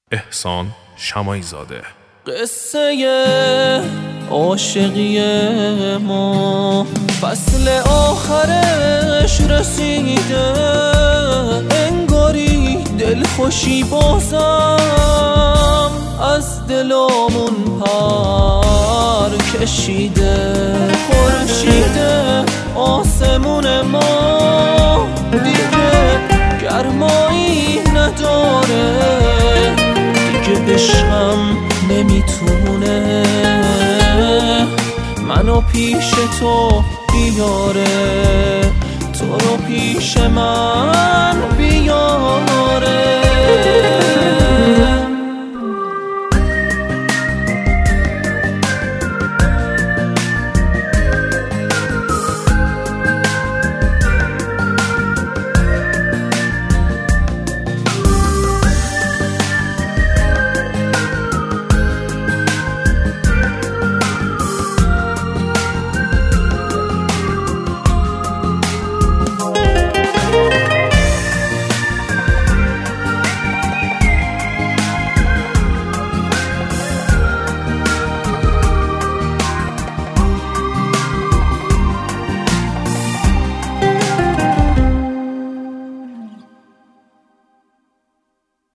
احسان شماعی زاده. قصه عاشقی ما فصل آخرش رسیده، انگاری دلخوشی بازم از دلامون پر کشیده. خورشید آسمون ما دیگه گرمایی نداره، دیگه عشقم نمیتونه منو پیش تو بیاره، تو رو پیش من بیاره.